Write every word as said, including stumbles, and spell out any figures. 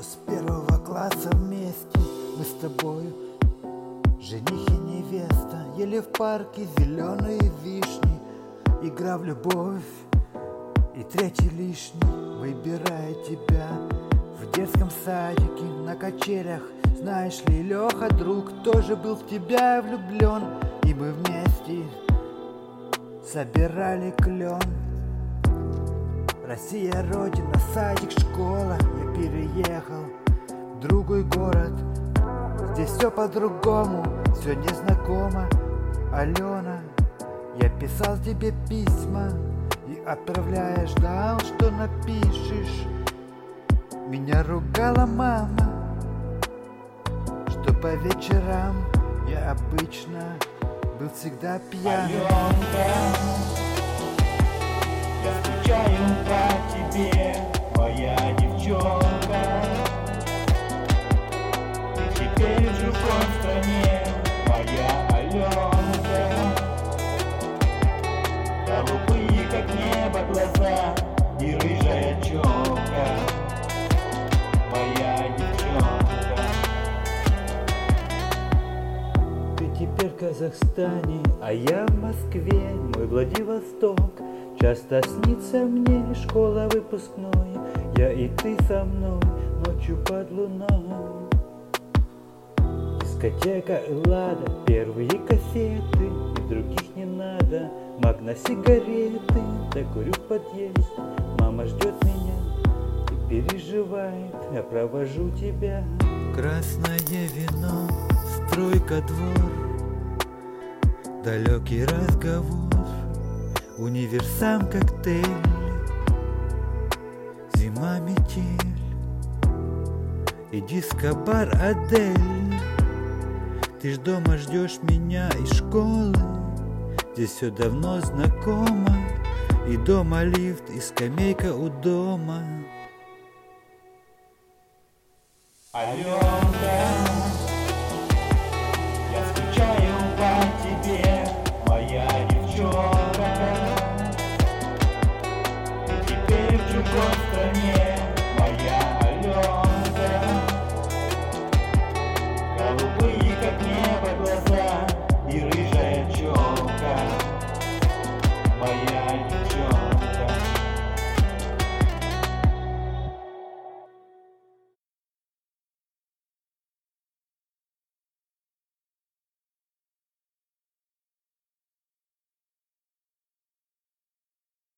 Еще с первого класса вместе мы с тобою, жених и невеста, ели в парке зеленые вишни, игра в любовь и третий лишний. Выбирая тебя в детском садике, на качелях. Знаешь ли, Леха, друг, тоже был в тебя влюблен, и мы вместе собирали клен. Россия, родина, садик, школа. Я переехал в другой город. Здесь все по-другому, все незнакомо. Алена, я писал тебе письма и отправляя ждал, что напишешь. Меня ругала мама, что по вечерам я обычно был всегда пьян. Аленка, я скучаю по тебе, моя девчонка. Ты теперь в другой стране, моя Аленка. Голубые, как небо, глаза и рыжая челка, моя девчонка. Ты теперь в Казахстане, а я в Москве, мой Владивосток. Часто снится мне школа выпускной, я и ты со мной ночью под луной. Дискотека Эллада, первые кассеты, и других не надо. Магна сигареты, докурю в подъезд, мама ждет меня и переживает, я провожу тебя. Красное вино, стройка, двор, далекий разговор, универсам, коктейль, зима, метель и диско-бар Адель. Ты ж дома ждешь меня из школы, здесь все давно знакомо, и дома лифт, и скамейка у дома. Аленка, я скучаю по тебе, моя девчонка. Ты теперь в другой стране, моя Аленка. Голубые, как небо, глаза и рыжая челка, моя